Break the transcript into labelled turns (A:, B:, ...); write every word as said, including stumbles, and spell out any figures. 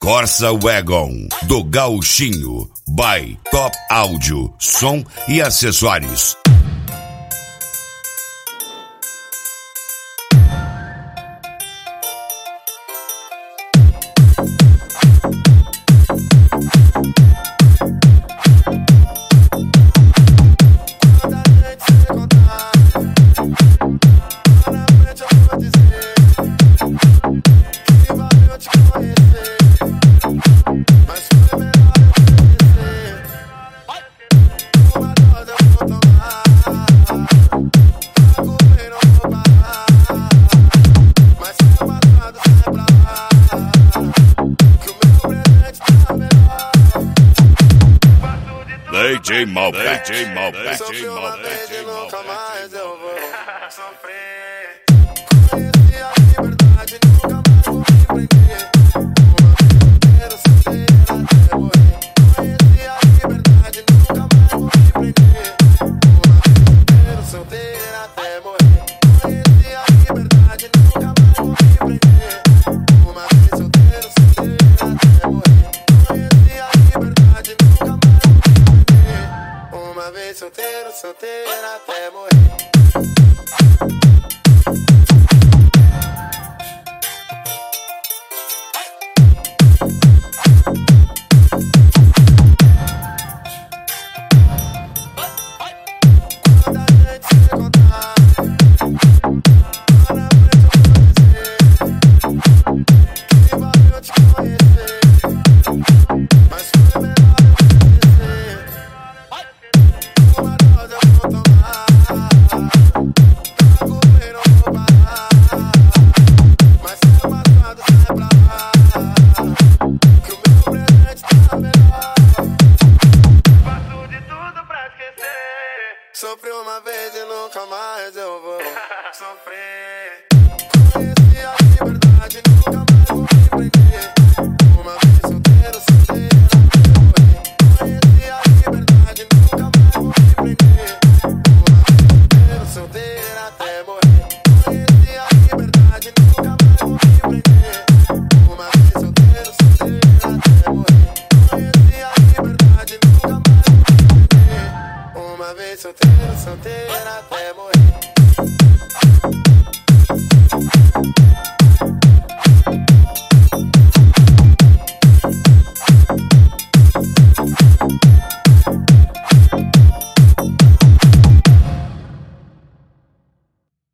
A: Corsa Wagon, do Gauchinho, by Top Áudio, som e acessórios. D J Malbec, D J Malbec, D J Malbec, D J Malbec. Nunca mais eu vou sofrer. Conheci a liberdade, nunca mais vou me prender. Quero solteira até morrer. Conheci a liberdade, nunca mais vou me prender. Quero solteira até morrer. Conheci a liberdade, nunca mais vou me prender. Uma vez solteiro, solteira até morrer. Conheci a liberdade, nunca mais. Uma vez solteiro, solteira até morrer. Quando a gente se encontrar, lá na frente eu vou dizer que valeu te conhecer, mas foi melhor eu conhecer. Uma dose eu vou tomar, pra comer não vou parar, mas se é passado sai pra lá, que o meu presente tá melhor. Faço de tudo pra esquecer. Sofri uma vez e nunca mais eu vou sofrer. Conheci a liberdade.